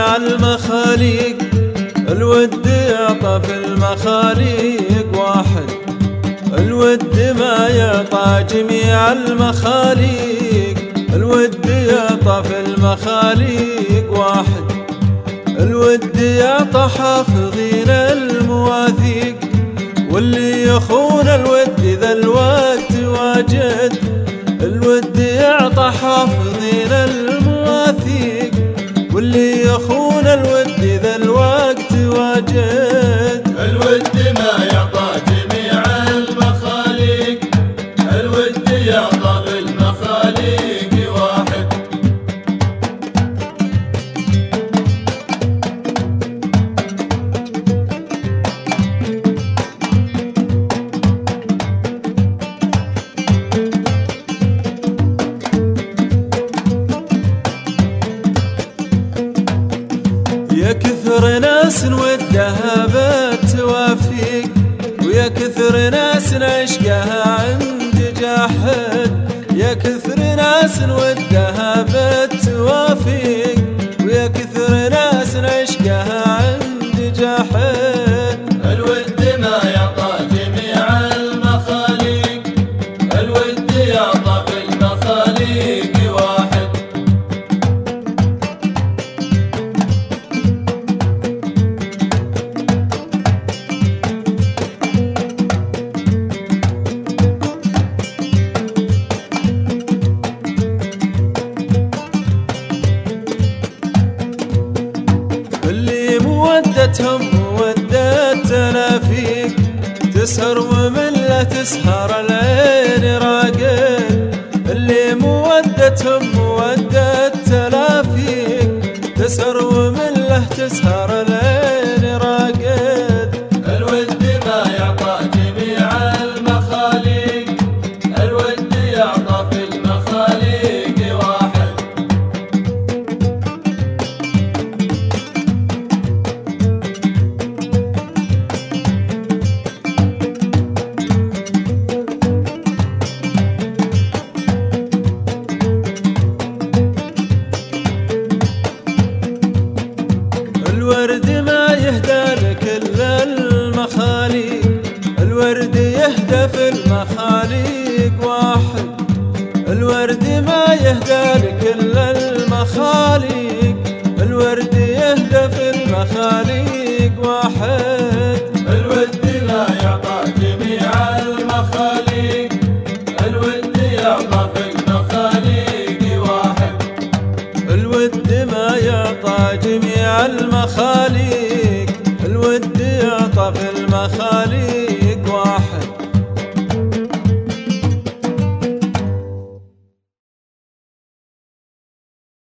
جميع المخاليق، الود يعطى في المخاليق واحد، الود ما يعطى جميع المخاليق، الود يعطى في المخاليق واحد، الود يعطى حافظين المواثيق، واللي يخون الود ذا الوقت واجد، الود يعطى حافظين المواثيق، واللي يخون الود ذا الوقت واجد. الود ما يعطى جميع المخاليق، الود يعطى في المخاليق واحد. يا كثر ناس ودها بالتوافيق، ويا كثر ناس عشقها عند جاحد، يا كثر ناس ودها بالتوافيق، ويا كثر ناس عشقها عند جاحد. الود ما يعطى جميع المخاليق، الود يعطى في المخاليق واحد. اللي مودتهم مودتنا فيك، تسهر ومله تسهر العين راقد، اللي مودتهم مودتنا فيك، تسهر ومله تسهر العين راقد. الود ما يعطى جميع المخاليق، الود يعطى في المخاليق واحد. الورد ما يهدى لكل المخاليق، الورد يهدى في المخاليق واحد، الورد ما يهدى لكل المخاليق، الورد يهدى في المخاليق واحد. الود ما يعطى جميع المخاليق، الود يعطى في المخاليق واحد. الود ما يعطى جميع المخاليق، الود يعطى في المخاليق